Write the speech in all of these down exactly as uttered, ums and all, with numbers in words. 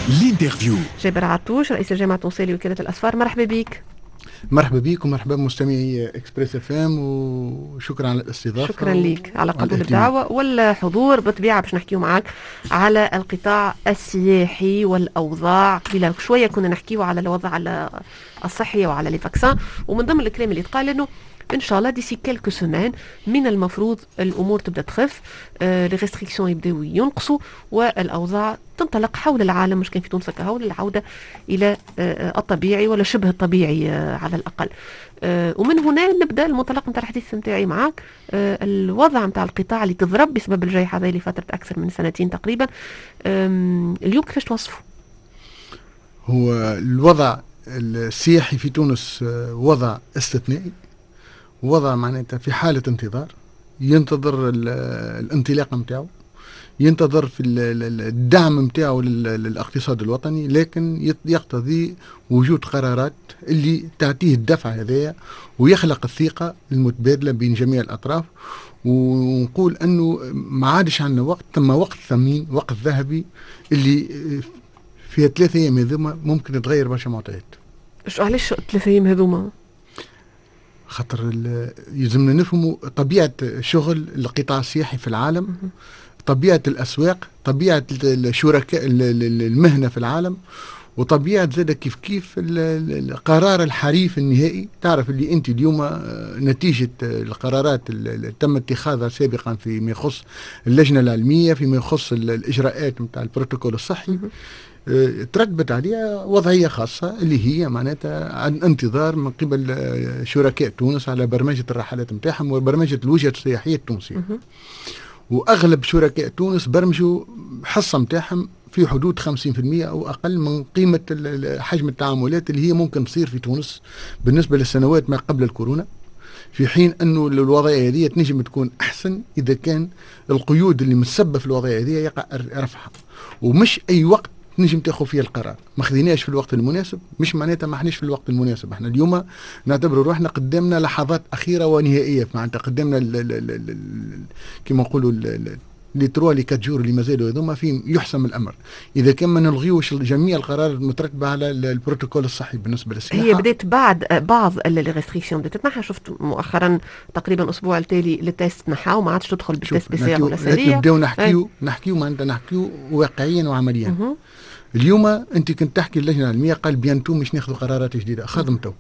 الانترفيو. جابر عطوش رئيس الجامعة التونسية لوكالة الأسفار، مرحبا بك. مرحبا بك ومرحبا بمستمعي اكسبريس اف ام، وشكرا على الاستضافه. شكرا لك على قبول الدعوه والحضور. بالطبيعه باش نحكيو معاك على القطاع السياحي والاوضاع. قبل شويه كنا نحكيو على الوضع الصحي وعلى لي فاكسان، ومن ضمن الكلام اللي تقال انه ان شاء الله ديسي كيلكو سومان من المفروض الامور تبدا تخف، لي ريستريكسيون يبداو ينقصوا والاوضاع تنطلق حول العالم، مش كان في تونس كهو، للعوده الى الطبيعي ولا شبه الطبيعي على الاقل. ومن هنا نبدا المنطلق نتاع الحديث نتاعي معك. الوضع نتاع القطاع اللي تضرب بسبب الجائحه هذه لفتره اكثر من سنتين تقريبا، اليوم كيفاش توصفه؟ هو الوضع السياحي في تونس وضع استثنائي، وضع معناتها في حالة انتظار، ينتظر الانطلاق متاعه، ينتظر في الدعم متاعه للاقتصاد الوطني، لكن يقتضي وجود قرارات اللي تعطيه الدفع هذايا ويخلق الثقة المتبادلة بين جميع الأطراف. ونقول أنه ما عادش عندنا وقت، ثم وقت ثمين، وقت ذهبي اللي في ثلاثة أيام هذوما ممكن تغير برشا معطيات. علاش ثلاثة أيام هذوما؟ خاطر يلزمنا نفهموا طبيعة شغل القطاع السياحي في العالم، طبيعة الأسواق، طبيعة الشركاء المهنة في العالم، وطبيعة زادة كيف كيف القرار الحريف النهائي. تعرف اللي أنت اليوم نتيجة القرارات اللي تم اتخاذها سابقا فيما يخص اللجنة العلمية، فيما يخص الإجراءات متاع البروتوكول الصحي، ترتبت عليها وضعية خاصة اللي هي معناتها انتظار من قبل شركاء تونس على برمجة الرحلات متاعهم وبرمجة الوجهة السياحية التونسية. وأغلب شركاء تونس برمجوا حصة متاعهم في حدود خمسين بالمئة أو أقل من قيمة حجم التعاملات اللي هي ممكن تصير في تونس بالنسبة للسنوات ما قبل الكورونا، في حين أنه الوضعية هذه تنجم تكون أحسن إذا كان القيود اللي مسبة في الوضعية هذه يقع رفعها، ومش أي وقت نجم تاخذ فيه القرار. ما خذيناش في الوقت المناسب، مش معناتها ما احناش في الوقت المناسب. احنا اليوم نعتبر روحنا قدامنا لحظات اخيره ونهائيه، معناتها قدامنا كما نقولوا لي تروا لي كات جور اللي مازالوا هذوما فيهم يحسم الامر، اذا كان ما نلغيوش جميع القرارات المترتبه على البروتوكول الصحي بالنسبه للسياحه. هي بدات بعد بعض الريستريكسيون بدات تتنحى. شفت مؤخرا تقريبا الاسبوع التالي للتيست تنحى وما عادش تدخل بالتيست بي سي ار ولا سريه. نبداو نحكيو نحكيو معناتها نحكيو واقعيا وعمليا. أه. اليوم انت كنت تحكي اللجنه العلميه قال بيانتو مش ناخذوا قرارات جديده، خدمتو.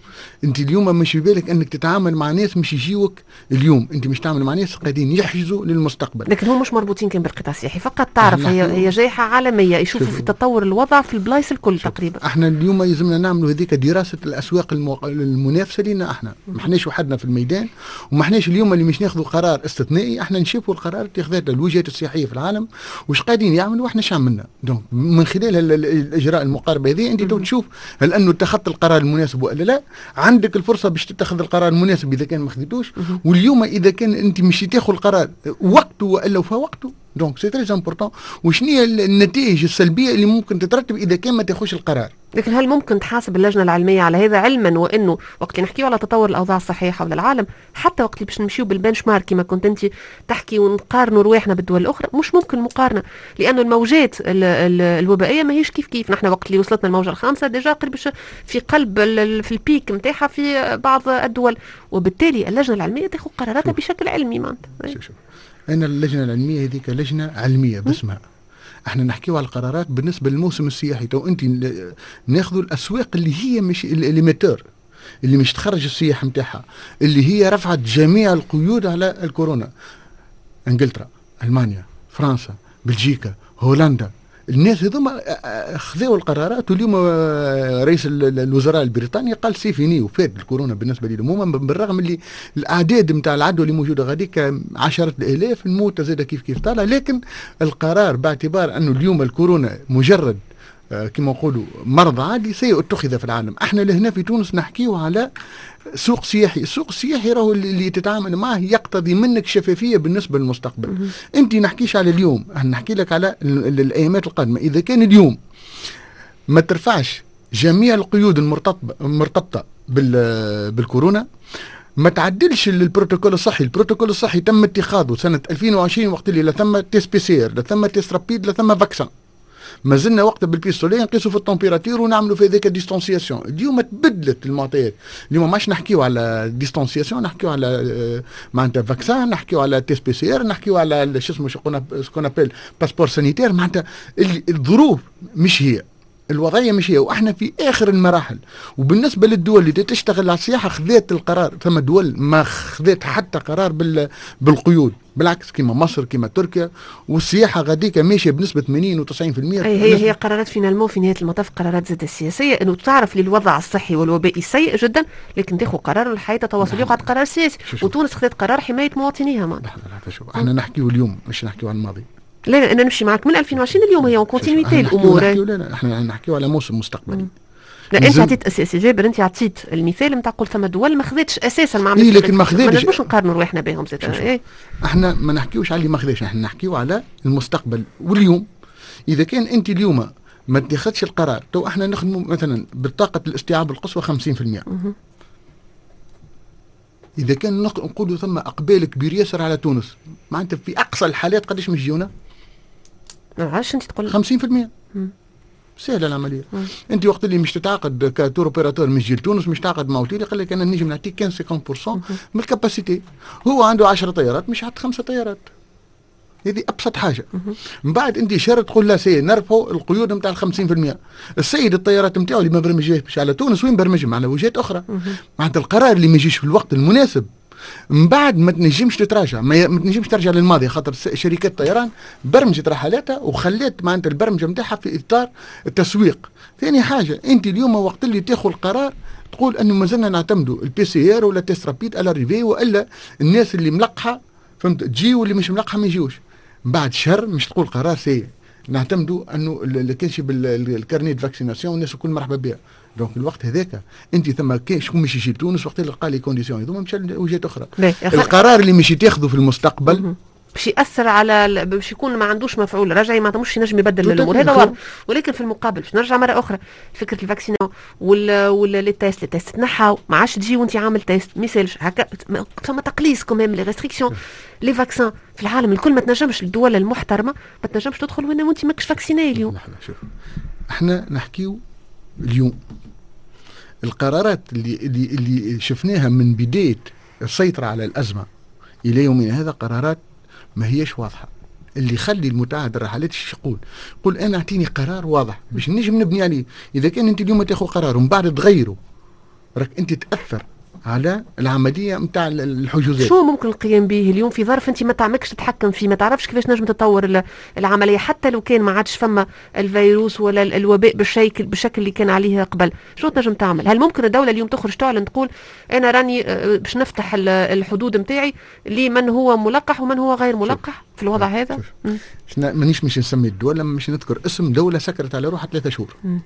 انت اليوم مش في بالك انك تتعامل مع ناس مش يجيوك اليوم، انت مش تعمل مع ناس قاعدين يحجزوا للمستقبل. لكن هم مش مربوطين كان بالقطاع السياحي فقط، تعرف هي هي جائحه عالميه، يشوفوا في تطور الوضع في البلايص الكل تقريبا. احنا اليوم يلزمنا نعملوا هذيك دراسه الاسواق المو... المنافسه لنا. احنا ما احناش وحدنا في الميدان، وما احناش اليوم اللي مش ناخذوا قرار استثنائي، احنا نشوفوا القرار اتخاذات الوجهات السياحيه في العالم وش قاعدين يعملوا واحنا ايش عملنا. دونك من خلال الاجراء المقاربه هذه انت تشوف هل انه اتخذت القرار المناسب ولا لا. عندك الفرصه باش تتخذ القرار المناسب اذا كان ما خذيتوش، واليوم اذا كان انت مش تاخذ القرار وقته والا في وقته، دونك سي تري امبورطون. وشنو هي النتائج السلبيه اللي ممكن تترتب اذا كان ما تاخذش القرار. لكن هل ممكن تحاسب اللجنه العلميه على هذا، علما وانه وقت اللي نحكيو على تطور الاوضاع الصحيه حول العالم، حتى وقت اللي باش نمشيو بالبنش مارك كما كنت انت تحكي ونقارنوا رواحنا بالدول الاخرى، مش ممكن مقارنه، لانه الموجات ال ال الوبائيه ماهيش كيف كيف. نحن وقت اللي وصلتنا الموجه الخامسه ديجا قريب في قلب في البيك نتاعها في بعض الدول، وبالتالي اللجنه العلميه تاخذ قراراتها بشكل علمي. معناتها شوف شوف أنا اللجنة العلمية هذيك لجنة علمية باسمها، احنا نحكيو على القرارات بالنسبة للموسم السياحي. تو انت ناخذوا الأسواق اللي هي مش الليميتور، اللي مش تخرج السياح متاعها، اللي هي رفعت جميع القيود على الكورونا. انجلترا، ألمانيا، فرنسا، بلجيكا، هولندا، الناس هذوما خذوا القرارات. واليوم رئيس الوزراء البريطاني قال سيفيني وفات الكورونا بالنسبه لهم، عموما بالرغم اللي الاعداد نتاع العدوى اللي موجوده غاديك عشرات الالاف، الموت زاد كيف كيف طالع، لكن القرار باعتبار انه اليوم الكورونا مجرد كما نقولوا مرض عادي سيتخذ في العالم. احنا لهنا في تونس نحكيو على سوق سياحي. السوق السياحي راهو اللي تتعامل معه يقتضي منك شفافيه بالنسبه للمستقبل. انت نحكيش على اليوم، نحكي لك على الايامات القادمه. اذا كان اليوم ما ترفعش جميع القيود المرتبطه المرتبطه بالكورونا، ما تعدلش البروتوكول الصحي. البروتوكول الصحي تم اتخاذه سنه ألفين وعشرين وقت اللي لا ثم تيست بي سي ار، لا ثم تيست رابيد، لا ثم فاكسان. ما زلنا وقت بالبيستولي نقيسوا في التمبيراتور ونعملوا في ذيك الديستانسياسيون. اليوم تبدلت المعطيات، اليوم ماش نحكيو على ديستانسياسيون، نحكيو على معناتها فاكسان، نحكيو على تيست بي سي ار، نحكيو على شو اسمه شكون ابل باسبور سانيتير. معناتها الظروف مش هي، الوضعيه مش هي، واحنا في اخر المراحل. وبالنسبه للدول اللي تشتغل على السياحه خذت القرار، ثم دول ما خذت حتى قرار بال بالقيود، بالعكس كما مصر كما تركيا، والسياحه غاديكا ماشيه بنسبه ثمانين وتسعين بالمئة. أي هي هي قرارات فينالمو في نهايه المطاف قرارات زاد السياسيه، انه تعرف للوضع الصحي والوبائي سيء جدا، لكن تاخذ قرار الحياه تواصل يقعد قرار سياسي، وتونس خذت قرار حمايه مواطنيها. ما احنا نحكيو اليوم مش نحكيو عن الماضي. لا لا انا نمشي معك من ألفين وعشرين اليوم هي كونتينيتي الامور. نحكيو لا لا احنا نحكيو على موسم مستقبلي. لا انت عطيت سي جابر، انت عطيت المثال نتاع قلت ثم دول ما خذتش اساسا، ما عملتش إيه، لكن ما خذتش، ما نجموش نقارنوا رواحنا بهم زاد. ايه احنا ما نحكيوش على اللي ما خذاش، احنا نحكيو على المستقبل. واليوم اذا كان انت اليوم ما اتخذتش القرار، تو احنا نخدموا مثلا بطاقه الاستيعاب القصوى خمسين بالمئة. اذا كان نقولوا ثم اقبال كبير ياسر على تونس، معناتها في اقصى الحالات قداش مش يجونا؟ ما عادش انت تقول خمسين بالمئة. سهله العمليه. مم. انت وقت اللي مش تتعاقد كتور اوبيراتور مش جيل تونس، مش تعاقد مع اوتيل يقول لك انا نجم نعطيك خمسين بالمئة من الكاباسيتي، هو عنده عشرة طيارات مش حط خمسة طيارات. هذه ابسط حاجه. من بعد انت شرط تقول لا سي نرفعوا القيود نتاع ال خمسين بالمئة. السيد الطيارات نتاعو اللي ما برمجهاش على تونس وين برمجهم؟ على وجهات اخرى. معناتها القرار اللي ما يجيش في الوقت المناسب من بعد ما تنجمش تتراجع، ما, ما تنجمش ترجع للماضي، خاطر شركات الطيران برمجت رحلاتها وخليت معناتها البرمجه نتاعها في اطار التسويق. ثاني حاجه انت اليوم وقت اللي تاخذ القرار تقول انه ما زلنا نعتمدوا البي سي ار ولا تيست رابيد على ريفي، والا الناس اللي ملقحه فهمت تجي واللي مش ملقحه ما يجيوش. من بعد شهر مش تقول قرار سيء، نعتمدوا انه اللي كانش بالكارنيت فاكسيناسيون الناس الكل مرحبا بها. دونك الوقت هذاك انت ثم كاين شكون مش يجي لتونس وقت اللي لقى لي كونديسيون هذوما مشى لوجهات اخرى. القرار اللي مش تاخذه في المستقبل باش ياثر على باش يكون ما عندوش مفعول رجعي، ما مش ينجم يبدل الامور، هذا واضح. ولكن في المقابل باش نرجع مره اخرى فكره الفاكسين ولا ولا لي تيست لي تيست تنحاو، ما عادش تجي وانت عامل تيست ما يسالش هكا، ثم تقليص كمان لي ريستريكسيون. لي فاكسان في العالم الكل ما تنجمش، الدول المحترمه ما تنجمش تدخل وين وانت ماكش فاكسيني اليوم. شوف احنا نحكيو اليوم القرارات اللي اللي اللي شفناها من بدايه السيطره على الازمه الى يومنا هذا قرارات ما هيش واضحه. اللي يخلي المتعهد الرحلات ايش يقول؟ يقول انا اعطيني قرار واضح باش نجم نبني عليه. اذا كان انت اليوم تاخذ قرار ومن بعد تغيره راك انت تاثر على العمليه نتاع الحجوزات. شو ممكن القيام به اليوم في ظرف انت ما تعمكش تتحكم فيه، ما تعرفش كيفاش نجم تطور العمليه، حتى لو كان ما عادش فما الفيروس ولا الوباء بالشكل بالشكل اللي كان عليه قبل، شو تنجم تعمل؟ هل ممكن الدوله اليوم تخرج تعلن تقول انا راني باش نفتح الحدود نتاعي لمن هو ملقح ومن هو غير ملقح في الوضع هذا؟ مانيش مش نسمي الدول، لما مش نذكر اسم دوله سكرت على روحها ثلاثة شهور. م.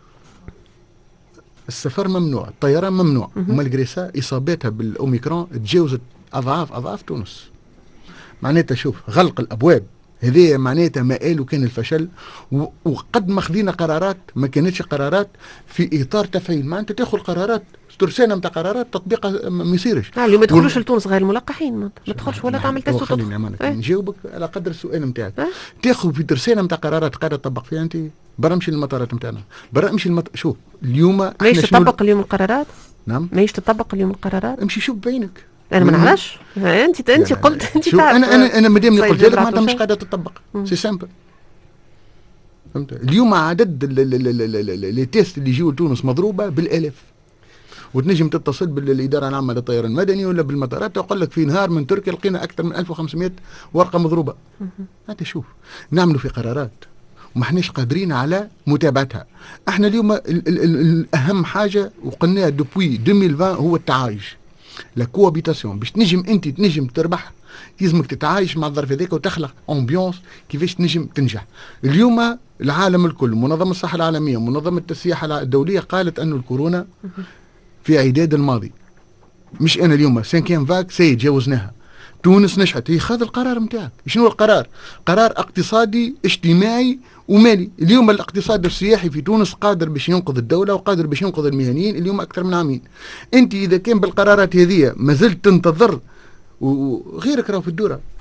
السفر ممنوع، الطيران ممنوع، ومالغري سا اصابتها بالاوميكرون تجاوزت اضعاف اضعاف تونس. معناتها شوف غلق الابواب هذه معناتها مآل وكان الفشل، وقد ما خذينا قرارات ما كانتش قرارات في اطار تفعيل. معناتها تاخذ قرارات ترسانه نتاع قرارات تطبيقها ما يصيرش. اه اليوم ما يدخلوش و... لتونس غير الملقحين، ما تدخلش ولا تعمل تيست وتدخل. خليني نجاوبك على قدر السؤال نتاعك. أه؟ تاخذ في ترسانه نتاع قرارات قاعده تطبق فيها انت، برا مشي للمطارات نتاعنا، برا امشي المط... شوف اليوم ماهيش تطبق اليوم القرارات؟ نعم ماهيش تطبق اليوم القرارات؟ امشي شوف بعينك. انا ما نعرفش، انت انت قلت انت تعرف. انا انا انا مادام قلت لك معناتها مش قاعده تطبق، سي سامبل. فهمت؟ اليوم عدد لي تيست اللي يجيو لتونس مضروبه بالالاف، وتنجم تتصل بالاداره العامه للطيران المدني ولا بالمطارات تقول لك في نهار من تركيا لقينا اكثر من ألف وخمسمائة ورقه مضروبه. هذا شوف نعملوا في قرارات وما احناش قادرين على متابعتها. احنا اليوم ال ال ال اهم حاجه وقلناها دوبوي ألفين وعشرين هو التعايش، لا كوابيتاسيون. باش تنجم انت تنجم تربح لازمك تتعايش مع الظرف هذاك وتخلق امبيونس كيفاش تنجم تنجح. اليوم العالم الكل، منظمه الصحه العالميه، منظمه السياحه الدوليه قالت انه الكورونا في عداد الماضي. مش انا اليوم سانكيام فاك سيد جاوزناها. تونس نجحت، هي خذ القرار نتاعك. شنو القرار؟ قرار اقتصادي اجتماعي ومالي. اليوم الاقتصاد السياحي في تونس قادر باش ينقذ الدوله وقادر باش ينقذ المهنيين اليوم اكثر من عامين. انت اذا كان بالقرارات هذه ما زلت تنتظر وغيرك راهو في الدوره،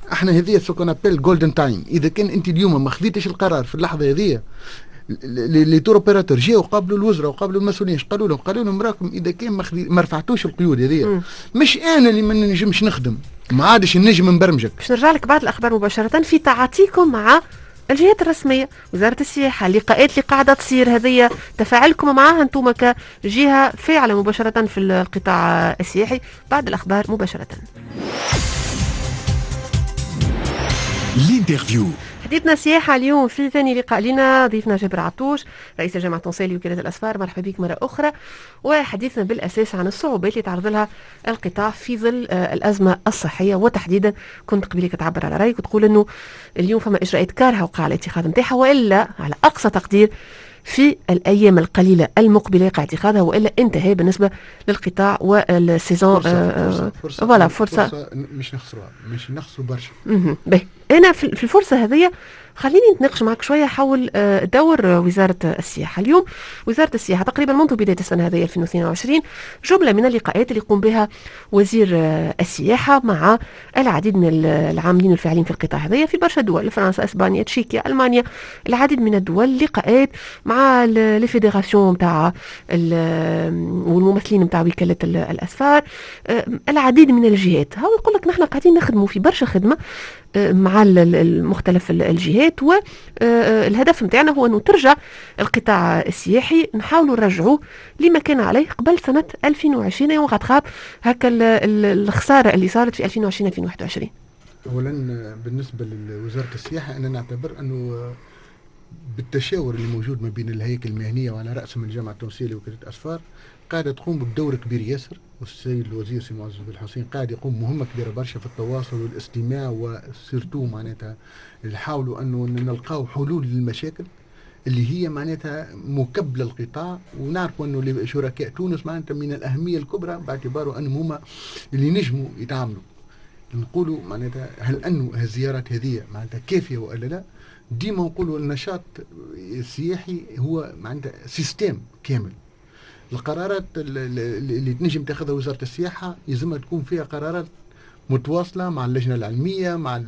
احنا هذه سكون ابل جولدن تايم. اذا كان انت اليوم ما خذيتش القرار في اللحظه هذه، لي تور اوبيراتور جاوا قابلوا الوزراء وقابلوا المسؤولين، قالوا لهم قالوا لهم راكم اذا كان ما, ما رفعتوش القيود هذه مش انا اللي ما نجمش نخدم، ما عادش النجم نبرمجك. باش نرجع لك بعد الاخبار مباشره في تعاطيكم مع الجهات الرسميه، وزاره السياحه، اللقاءات اللي قاعده تصير هذه تفاعلكم معها انتم كجهه فاعله مباشره في القطاع السياحي. بعد الاخبار مباشره. الانترفيو. حديثنا سياحة اليوم في ثاني لقاء لنا ضيفنا جابر عطوش رئيس الجامعة التونسية لوكالة الأسفار. مرحبا بك مرة أخرى. وحديثنا بالأساس عن الصعوبات اللي تعرض لها القطاع في ظل آه الأزمة الصحية، وتحديدا كنت قبلك تعبر على رأيك وتقول أنه اليوم فما إجراءات كارهة وقع على اتخاذ نتاعها، وإلا على أقصى تقدير في الأيام القليلة المقبلة يقع اتخاذها، وإلا انتهى بالنسبة للقطاع والسيزون. فرصة, آه فرصة, فرصة, فرصة, فرصة, فرصة مش نخسروها، مش نخسروا برشا. به أنا في الفرصة هذه خليني نتناقش معك شوية حول دور وزارة السياحة. اليوم وزارة السياحة تقريبا منذ بداية السنة هذه ألفين واثنين وعشرين جملة من اللقاءات اللي يقوم بها وزير السياحة مع العديد من العاملين الفاعلين في القطاع هذا في برشا دول، فرنسا، اسبانيا، تشيكيا، المانيا، العديد من الدول، لقاءات مع الفيدراسيون نتاع والممثلين نتاع وكالة الأسفار، العديد من الجهات. هاو يقول لك نحن قاعدين نخدموا في برشا خدمة مع المختلف الجهات، والهدف متاعنا هو أنه ترجع القطاع السياحي نحاولوا نرجعوه لما كان عليه قبل سنة ألفين وعشرين يوم غاد خاب هكا الخسارة اللي صارت في ألفين وعشرين ألفين وواحد وعشرين. أولا بالنسبة لوزارة السياحة أنا نعتبر أنه بالتشاور اللي موجود ما بين الهيكل المهنية وعلى رأس من الجامعة التونسية لوكالة الأسفار قاعدة تقوم بدور كبير ياسر، والسيد الوزير سي معز بالحسين قاعد يقوم مهمة كبيرة برشا في التواصل والاستماع، وسيرتو معناتها نحاولوا أنه نلقاو حلول للمشاكل اللي هي معناتها مكبلة القطاع. ونعرفوا أنه شركاء تونس معناتها من الأهمية الكبرى باعتباره أنهم هما اللي نجموا يتعاملوا. نقولوا معناتها هل أنه الزيارات هذه معناتها كافية ولا لا؟ ديما نقولوا النشاط السياحي هو معناتها سيستم كامل. القرارات اللي تنجم تاخذها وزارة السياحة يلزمها تكون فيها قرارات متواصلة مع اللجنة العلمية، مع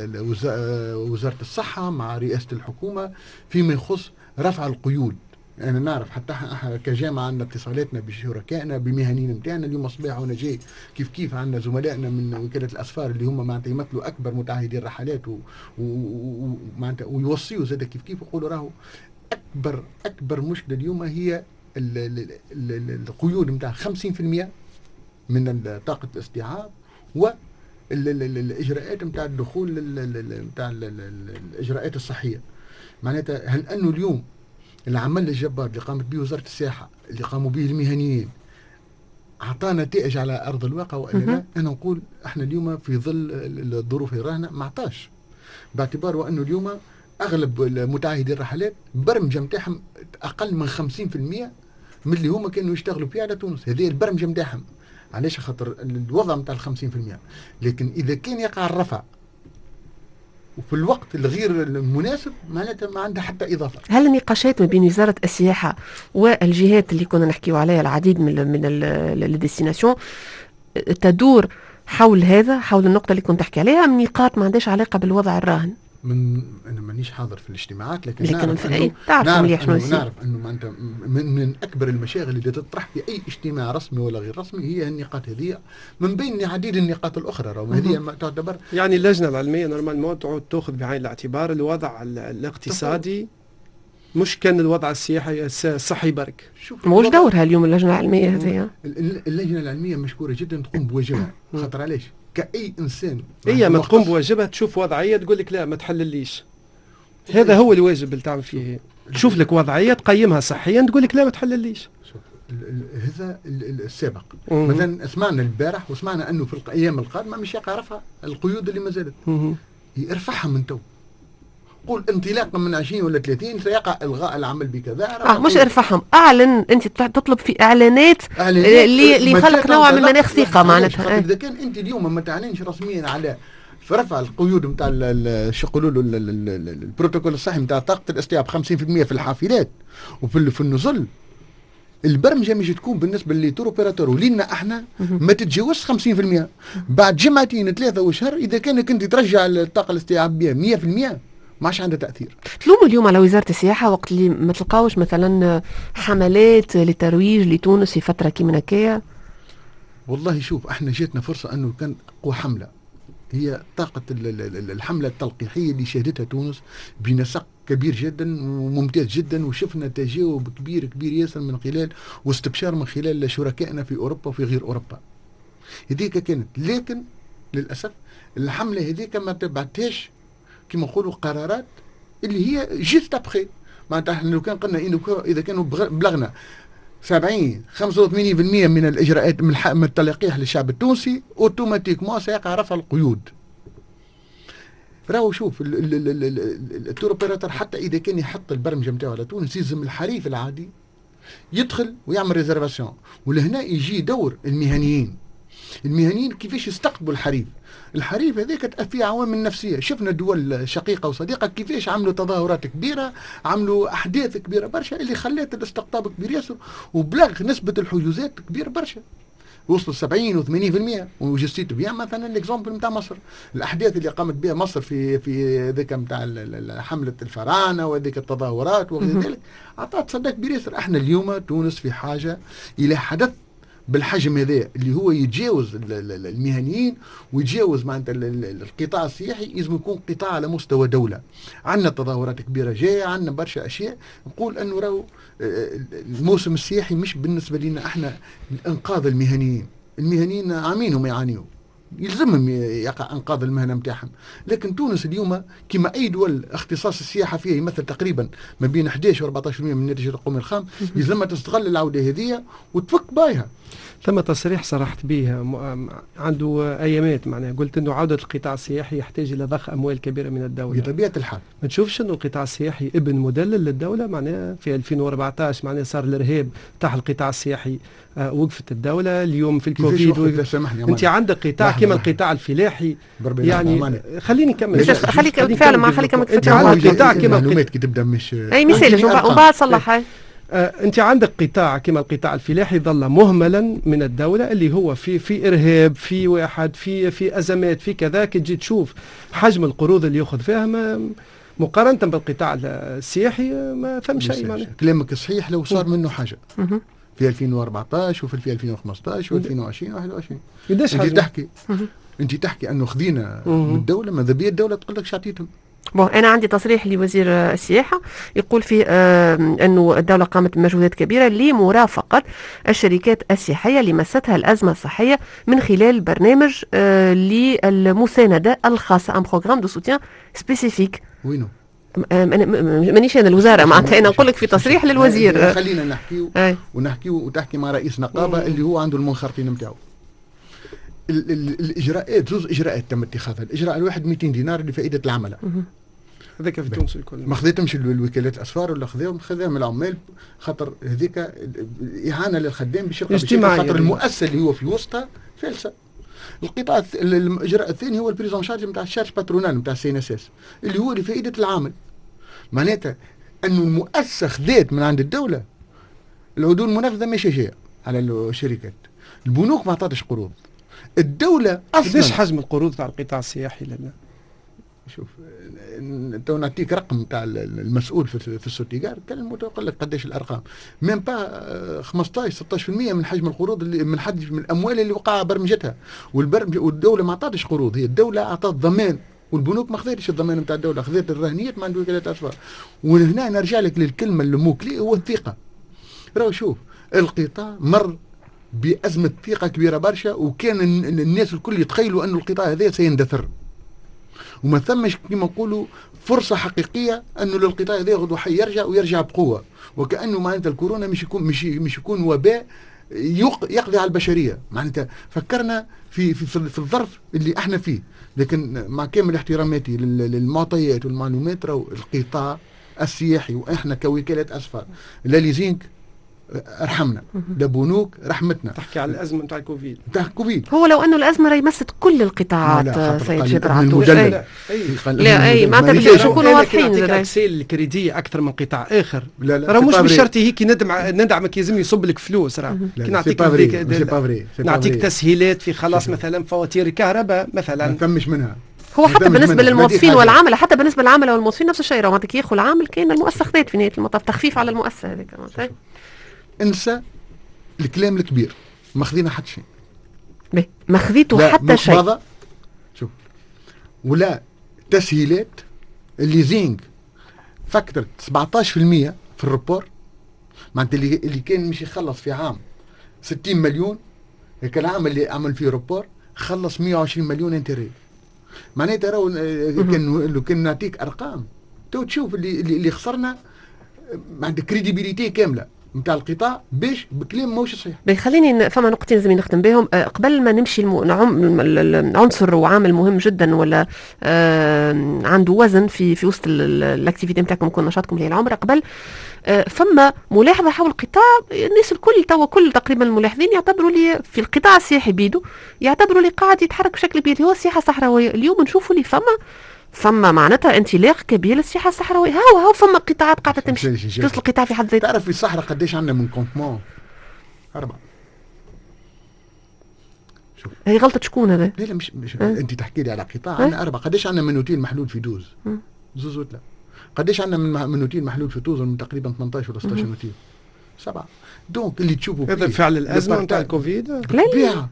وزارة الصحة، مع رئاسة الحكومة فيما يخص رفع القيود. أنا يعني نعرف حتى احنا كجامعة عندنا اتصالاتنا بشركائنا بمهنيين متاعنا. اليوم الصباح وانا جاي كيف كيف عندنا زملائنا من وكالة الأسفار اللي هم معناتها يمثلوا أكبر متعهدين الرحلات ومعناتها ويوصيوا زاد كيف كيف يقولوا راهو أكبر أكبر مشكلة اليوم هي القيود نتاع خمسين بالمئة من طاقة الاستيعاب والاجراءات نتاع الدخول نتاع الاجراءات الصحية. معناتها هل انه اليوم العمل الجبار اللي قامت به وزارة السياحة اللي قاموا به المهنيين اعطى نتائج على ارض الواقع والا لا؟ انا نقول احنا اليوم في ظل الظروف الراهنة ما عطاش، باعتبار وانه اليوم اغلب متعهدي الرحلات برمجة نتاعهم اقل من خمسين بالمئة من اللي هما كانوا يشتغلوا فيها على تونس. هذه البرمجة نتاعهم علاش خاطر الوضع نتاع الخمسين بالمئة. لكن اذا كان يقع الرفع وفي الوقت الغير المناسب معناتها ما عندها حتى اضافه. هل النقاشات ما بين وزاره السياحه والجهات اللي كنا نحكيو عليها العديد من من الديستيناسيون تدور حول هذا، حول النقطه اللي كنت تحكي عليها، من نقاط ما عندهاش علاقه بالوضع الراهن؟ من انا مانيش حاضر في الاجتماعات، لكن, لكن نعرف انه تعرف مليح شنو يصير. نعرف انه معناتها من, من اكبر المشاغل اللي تطرح في اي اجتماع رسمي ولا غير رسمي هي النقاط هذه، من بين عديد النقاط الاخرى. راهو هذه تعتبر يعني اللجنه العلميه نورمالمون تعود تاخذ بعين الاعتبار الوضع الاقتصادي مش كان الوضع السياحي الصحي برك. موش دورها اليوم اللجنه العلميه هذه؟ اللجنه العلميه مشكوره جدا تقوم بواجبها، خاطر علاش؟ كأي إنسان هي ما تقوم بواجبها تشوف وضعية تقول لك لا ما تحلليش. هذا هو الواجب اللي تعمل فيه، تشوف لك وضعية تقيمها صحيا تقول لك لا ما تحلليش. هذا السابق. مثلا سمعنا البارح وسمعنا أنه في الأيام القادمة مش يقع رفع القيود اللي ما زالت، يرفعها من تو. قول انطلاقا من عشرين ولا ثلاثين سيقع الغاء العمل بكذا. اه مش ارفعهم، اعلن. انت تطلب في اعلانات اللي يخلق نوع من مناخ ثقه معناتها. اذا كان انت اليوم ما تعلنش رسميا على رفع القيود نتاع شو يقولوا له البروتوكول الصحي نتاع طاقه الاستيعاب خمسين بالمئة في الحافلات وفي في النزل، البرمجه مش تكون بالنسبه للتور اوبيراتور ولينا احنا ما تتجاوزش خمسين بالمئة. بعد جمعتين ثلاثه وشهر اذا كانك انت ترجع الطاقه الاستيعابيه مئة بالمئة ما عادش عندها تاثير. تلوموا اليوم على وزاره السياحه وقت اللي ما تلقاوش مثلا حملات للترويج لتونس في فتره كيما هكايا؟ والله شوف احنا جاتنا فرصه انه كان اقوى حمله هي طاقه الحمله التلقيحيه اللي شهدتها تونس بنسق كبير جدا وممتاز جدا، وشفنا تجاوب كبير كبير ياسر من خلال واستبشار من خلال شركائنا في اوروبا وفي غير اوروبا. هذيك كانت، لكن للاسف الحمله هذيك ما تبعتهاش كما نقولوا قرارات اللي هي جيست ابخي. معناتها احنا لو كان قلنا انه اذا كانوا بلغنا سبعين خمسة وثمانين بالمئة من الاجراءات من التلقيح للشعب التونسي اوتوماتيكمون سيقع رفع القيود. راهو شوف التور اوبيراتور حتى اذا كان يحط البرمجه نتاعو على تونس يلزم الحريف العادي يدخل ويعمل ريزرفاسيون، ولهنا يجي دور المهنيين. المهنيين كيفاش يستقبلوا الحريف. الحريف هذاك فيه عوامل نفسيه، شفنا دول شقيقه وصديقه كيفاش عملوا تظاهرات كبيره، عملوا احداث كبيره برشا اللي خلات الاستقطاب كبير ياسر وبلغ نسبه الحجوزات كبير برشا، وصلوا سبعين وثمانين بالمئة. وجسيت بيان مثلا الاكزامبل نتاع مصر، الاحداث اللي قامت بها مصر في في ذاك نتاع حمله الفراعنه وذيك التظاهرات وغير ذلك اعطت صدى كبير ياسر. احنا اليوم تونس في حاجه الى حدث بالحجم هذا اللي هو يتجاوز المهنيين ويتجاوز معناتها القطاع السياحي، لازم يكون قطاع على مستوى دوله. عندنا تظاهرات كبيره جايه، عندنا برشا اشياء. نقول انه راهو الموسم السياحي مش بالنسبه لنا احنا انقاذ المهنيين. المهنيين عامين هم يعانيوا، يلزمهم يقع انقاذ المهنه نتاعهم. لكن تونس اليوم كما اي دول اختصاص السياحه فيها يمثل تقريبا ما بين احد عشر و أربعة عشر بالمئة من الناتج القومي الخام، يلزمها تستغل العوده هذه وتفك بايها. ثم تصريح صرحت به عنده ايامات، معناها قلت انه عوده القطاع السياحي يحتاج الى ضخ اموال كبيره من الدوله. بطبيعه الحال ما تشوفش انه القطاع السياحي ابن مدلل للدوله؟ معناها في ألفين وأربعة عشر معناها صار الارهاب تاع القطاع السياحي، آه وقفت الدوله. اليوم في الكوفيد وقف... انت عندك قطاع كما القطاع الفلاحي، يعني خليني نكمل خليك فعلا ما خليك انت عندك قطاع كما المعلومات كي تبدا مش اي مثال وبعد صلح هاي. آه انت عندك قطاع كما القطاع الفلاحي ظل مهملا من الدوله، اللي هو في في ارهاب، في واحد في في ازمات، في كذا. كي تجي تشوف حجم القروض اللي ياخذ فيها ما مقارنه بالقطاع السياحي ما فهمش شيء. معناها كلامك صحيح لو صار منه حاجه في ألفين وأربعة عشر وفي ألفين وخمسة عشر وألفين وعشرين وواحد وعشرين. قداش انت تحكي انت تحكي انه خذينا من الدوله، ماذا بيا الدوله تقول لك شعطيتهم. بون أنا عندي تصريح لوزير السياحة يقول فيه آه أنه الدولة قامت بمجهودات كبيرة لمرافقة الشركات السياحية اللي مستها الأزمة الصحية من خلال برنامج آه للمساندة الخاصة، ان بروغرام دو سوتيان سبيسيفيك. وينو؟ مانيش انا الوزاره، معناتها انا نقول لك في تصريح للوزير. خلينا نحكيو ونحكيو وتحكي مع رئيس نقابه اللي هو عنده المنخرطين نتاعو. الاجراءات زوز اجراءات تم اتخاذها. الاجراء الواحد مئتين دينار لفائده العملاء، هذاك في تونس الكل ما خذيتهمش الوكالات الاسفار ولا خذاهم خذاهم العمال، خاطر هذيك اهانه للخدام بشقه خاطر المؤسسه اللي هو في وسطها فالسه. القطاع الاجراء الثاني هو البريزون شارج نتاع الشارج باترونال نتاع السي ان اس اس اللي هو لفائده العامل. معناتها انه المؤسسه خذات من عند الدوله العدول المنفذه ماشي جايه على الشركات. البنوك ما عطاتش قروض. الدوله اصلا قداش حجم القروض تاع القطاع السياحي لنا؟ شوف تو نعطيك رقم تاع المسؤول في السوتيغار كلمه يقول لك قداش الارقام. ميم با خمسطاش ستطاش بالمئة من حجم القروض اللي من حجم من الاموال اللي وقع برمجتها. والبرمجه والدوله ما عطاتش قروض، هي الدوله اعطت ضمان والبنوك ما خذتش الضمان نتاع الدوله، خذت الرهنيات ما عنده وكالات اسفار. وهنا نرجع لك للكلمه الموكلي هو الثقه. راهو شوف القطاع مر بأزمة ثقة كبيرة برشا، وكان الناس الكل يتخيلوا أن القطاع هذا سيندثر وما ثمش كما نقولوا فرصة حقيقية أنه للقطاع هذا غدوة حي يرجع ويرجع بقوة، وكأنه معناتها الكورونا مش يكون مش مش يكون وباء يقضي على البشرية. معناتها فكرنا في في في الظرف اللي احنا فيه، لكن مع كامل احتراماتي للمعطيات والمعلومات راهو القطاع السياحي واحنا كوكالة أسفار لا ليزينك ارحمنا، لا بنوك رحمتنا. تحكي على الازمه نتاع الكوفيد. نتاع الكوفيد هو لو انه الازمه راهي مست كل القطاعات سيد جابر عطوش. لا لا اي معناتها باش نكونوا واضحين. اكسيل الكريدي اكثر من قطاع اخر، لا لا راه مش بالشرط هيك ندعم ندعمك يلزم يصب لك فلوس. راه كي نعطيك نعطيك تسهيلات في خلاص مثلا فواتير الكهرباء مثلا ما ثمش منها. هو حتى بالنسبه للموظفين والعامله، حتى بالنسبه للعامله والموظفين نفس الشيء، راه معناتها ياخذ العامل كاين المؤسسه خذات في نهايه المطاف تخفيف على المؤسسه هذيك. انسى الكلام الكبير، ما خذينا حتى شيء. باهي ما خذيتوا حتى شيء. شوف ولا تسهيلات الليزينغ فاكتور سبعطاش بالمئة في الريبور، معناتها اللي اللي كان مش يخلص في عام ستين مليون، هيك العام اللي عمل فيه ريبور خلص مئة وعشرين مليون انتري. معناتها راهو كان لو كان نعطيك ارقام تو تشوف اللي اللي خسرنا عندك كريديبيليتي كامله نتاع القطاع باش بكلام ماهوش صحيح. خليني فما نقطتين لازم نختم بهم قبل ما نمشي. العنصر وعامل مهم جدا ولا آه عنده وزن في في وسط الاكتيفيتي نتاعكم وكل نشاطكم اللي هي العمره. قبل آه فما ملاحظه حول القطاع، الناس الكل توا كل تقريبا الملاحظين يعتبروا لي في القطاع السياحي بيدو يعتبروا لي قاعد يتحرك بشكل كبير هو السياحه الصحراويه. اليوم نشوفوا لي فما فما معناتها انطلاق كبير للسياحه الصحراويه. هاو هاو فما قطاعات قاعده تمشي بس القطاع في حد ذاته. تعرف في الصحراء قديش عندنا من كونتمون؟ أربعة. شوف هي غلطة شكون هذا؟ لا لا مش, مش أه؟ أنت تحكي لي على قطاع عندنا أربعة. قديش عندنا من اوتيل محلول في دوز؟ زوز ولا قديش عندنا من من اوتيل محلول في توزن من تقريبا ثمانية عشر ولا ستة عشر اوتيل؟ سبعة. دونك اللي تشوفوا هذا فعل الأزمة نتاع الكوفيد؟ لا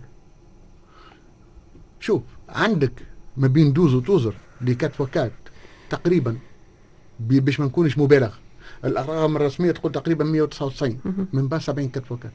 شوف عندك ما بين دوز وتوزر اللي كات فوكات تقريبا باش ما نكونش مبالغ، الارقام الرسميه تقول تقريبا مئة وتسعة وتسعين من بين سبعين كات فوكات.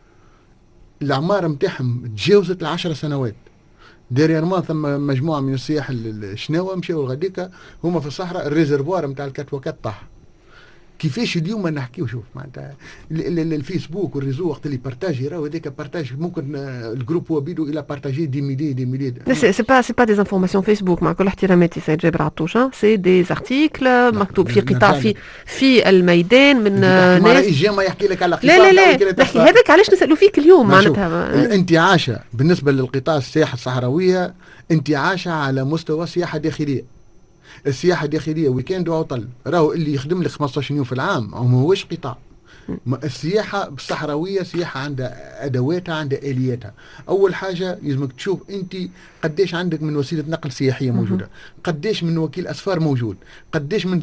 الاعمار نتاعهم تجاوزت العشر سنوات. ديريرمون ثم مجموعه من السياح الشناوه مشاو لغديكا هما في الصحراء الريزرفوار نتاع الكات فوكات طاح. كيفاش اليوم نحكيو شوف معناتها الفيسبوك والريزو وقت اللي بارتاجي راهو هذاك بارتاج ممكن الجروب هو بيدو الى بارتاجي دي ميلي دي ميلي. سي سي با سي با دي انفورماسيون فيسبوك مع كل احتراماتي سيد جابر عطوش، سي دي ارتيكل مكتوب في قطاع في في الميدان من ناس ما يحكي لك على قطاع. لا لا لا نحكي هذاك علاش نسالوا فيك اليوم معناتها الانتعاشه بالنسبه للقطاع السياحه الصحراويه انتعاشه على مستوى سياحه داخليه. السياحه الداخليه ويكاند وعطل راهو اللي يخدم لك خمسطاش يوم في العام ما هوش قطاع. السياحه الصحراويه سياحه عندها ادواتها عندها الياتها. اول حاجه لازمك تشوف انت قديش عندك من وسيله نقل سياحيه موجوده، قديش من وكيل اسفار موجود، قديش من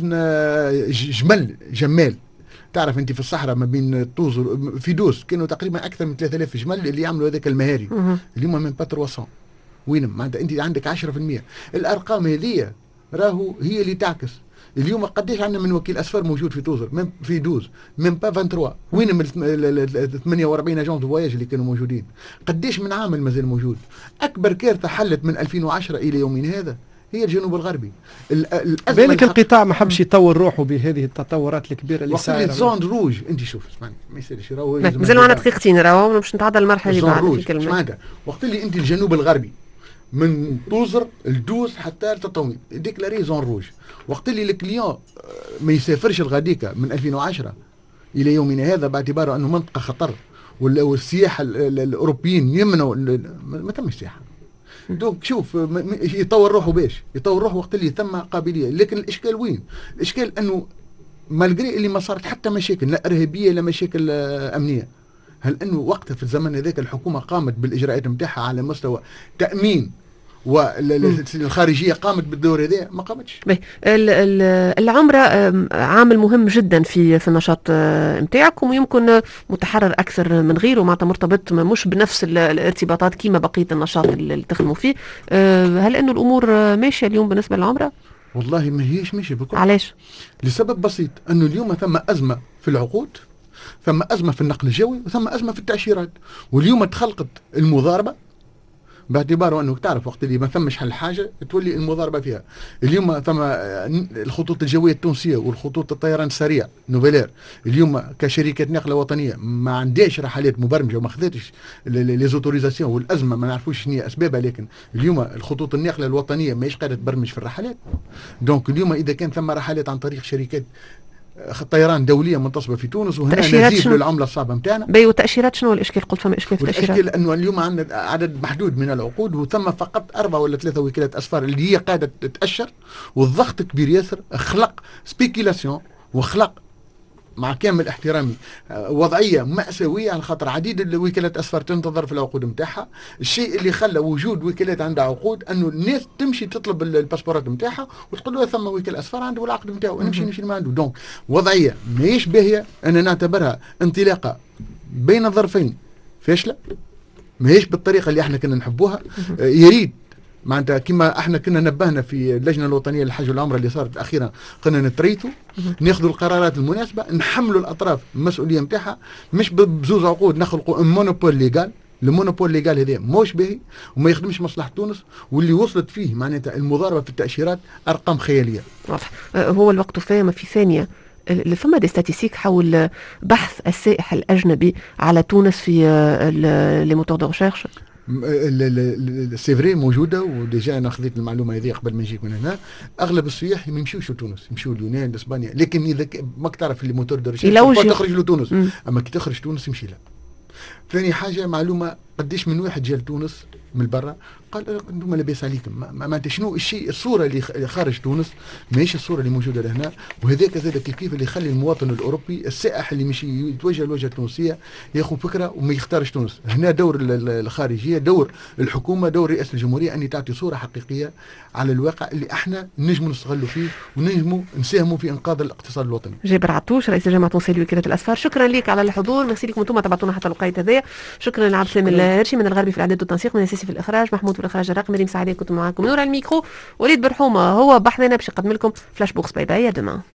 جمل جمال. تعرف انت في الصحراء ما بين طوز في دوس كانوا تقريبا اكثر من ثلاثة آلاف جمل اللي يعملوا هذاك المهاري اليوم من باتروسون وين معناتها انت عندك عشرة بالمئة. الارقام هذه راهو هي اللي تعكس اليوم قديش عندنا من وكيل اسفار موجود في توزر من في دوز من با ثلاثة وعشرين وين من ثمانية وأربعين اجون دو فواياج اللي كانوا موجودين. قديش من عامل مازال موجود. اكبر كارثه حلت من ألفين وعشرة الى يومنا هذا هي الجنوب الغربي. بالك القطاع ما حبش يطور روحه بهذه التطورات الكبيره اللي صايره. زون روج انت شوف اسمعني ما يصيرش راهو مازال معنا دقيقتين راهو باش نتعدى المرحله اللي بعد الكلمه. وقت اللي انت الجنوب الغربي من توزر الدوز حتى التطويل ديكلاري زون روج. وقت اللي الكليون ما يسافرش الغاديكا من ألفين وعشرة الى يومنا هذا باعتباره انه منطقه خطر والسياح الاوروبيين يمنعوا ما تمش سياحه. دونك شوف يطور روحه باش يطور روحه وقت اللي ثم قابليه. لكن الاشكال وين؟ الاشكال انه مالغري اللي ما صارت حتى مشاكل لا ارهابيه لا مشاكل امنيه، هل انه وقتها في الزمن هذاك الحكومه قامت بالاجراءات نتاعها على مستوى تامين والخارجيه قامت بالدور هذا؟ ما قامتش. العمره عامل مهم جدا في في النشاط نتاعكم ويمكن متحرر اكثر من غيره معناتها مرتبط مش بنفس الارتباطات كيما بقيه النشاط اللي تخدموا فيه. هل انه الامور ماشيه اليوم بالنسبه للعمره؟ والله ما هيش ماشيه بكل. علاش؟ لسبب بسيط انه اليوم ثم ازمه في العقود، ثم ازمه في النقل الجوي وثم ازمه في التاشيرات. واليوم تخلقت المضاربه باعتباره انه تعرف وقت اللي ما ثمش حل حاجه تولي المضاربه فيها. اليوم ثم الخطوط الجويه التونسيه والخطوط الطيران السريع نوفيلير اليوم كشركه نقله وطنيه ما عندهاش رحلات مبرمجه وما خذتش لي زوتوريزاسيون والازمه ما نعرفوش شنو هي اسبابها. لكن اليوم الخطوط النقله الوطنيه ماهيش قادره تبرمج في الرحلات. دونك اليوم اذا كان ثم رحلات عن طريق شركات طيران دوليه منتصبه في تونس، وهنا نزيد للعمله الصعبه نتاعنا. بي وتاشيرات شنو الاشكال؟ قلت فما اشكال في التاشيرات. الاشكال انه اليوم عندنا عدد محدود من العقود، وثم فقط اربع ولا ثلاثه وكالات اسفار اللي هي قاعده تتاشر، والضغط كبير ياسر خلق سبيكيلاسيون وخلق مع كامل احترامي وضعيه مأساويه، على خاطر عديد الوكالات اسفار تنتظر في العقود نتاعها. الشيء اللي خلى وجود وكالات عندها عقود انه الناس تمشي تطلب الباسبورات نتاعها وتقول له ثم وكيل اسفار عنده العقد نتاعو، نمشي نمشي ما عنده. دونك وضعيه ماهيش باهيه، انا نعتبرها انطلاقه بين الظرفين فاشله، ماهيش بالطريقه اللي احنا كنا نحبوها. يريد معناتها كما احنا كنا نبهنا في اللجنه الوطنيه للحج والعمره اللي صارت اخيرا، قلنا نتريتوا ناخذوا القرارات المناسبه، نحملوا الاطراف المسؤوليه نتاعها، مش بزوز عقود نخلقوا مونوبول ليغال. المونوبول ليغال هذا موش باهي وما يخدمش مصلحه تونس، واللي وصلت فيه معناتها المضاربه في التاشيرات ارقام خياليه. واضح. هو الوقت فهم في ثانيه ثم دي ستاتيستيك حول بحث السائح الاجنبي على تونس في لي موتور دو ريشيرش. سي فري موجوده، وديجا انا خذيت المعلومه هذه قبل ما نجيك من هنا. اغلب السياح ما يمشيوش لتونس، يمشيو اليونان لاسبانيا، لكن اذا ماك تعرف اللي موتور دو ريشيرش تخرج لتونس، اما كي تخرج تونس يمشي لها. ثاني حاجه معلومه قديش من واحد جا لتونس من برا قال انتم لاباس عليكم، معناتها شنو الشيء الصوره اللي خارج تونس ماهيش الصوره اللي موجوده لهنا. وهذا كذلك كيف اللي يخلي المواطن الاوروبي السائح اللي مش يتوجه الوجهه التونسيه ياخذ فكره وما يختارش تونس. هنا دور الخارجيه، دور الحكومه، دور رئاسه الجمهوريه ان تعطي صوره حقيقيه على الواقع اللي احنا نجموا نستغلوا فيه ونجموا نساهموا في انقاذ الاقتصاد الوطني. جابر عطوش رئيس الجامعه التونسيه لوكالات الاسفار، شكرا لك على الحضور. ميرسي لكم انتم تبعتونا حتى الوقيت هذايا. شكرا لعبد السلام الهرشي من الغربي في الاعداد والتنسيق، من الاساسي في الاخراج محمود في الاخراج الرقمي، ريم سعيد كنت معاكم، نور الميكرو وليد برحومه هو بحثنا باش يقدم لكم فلاش بوكس. باي باي، يا دما.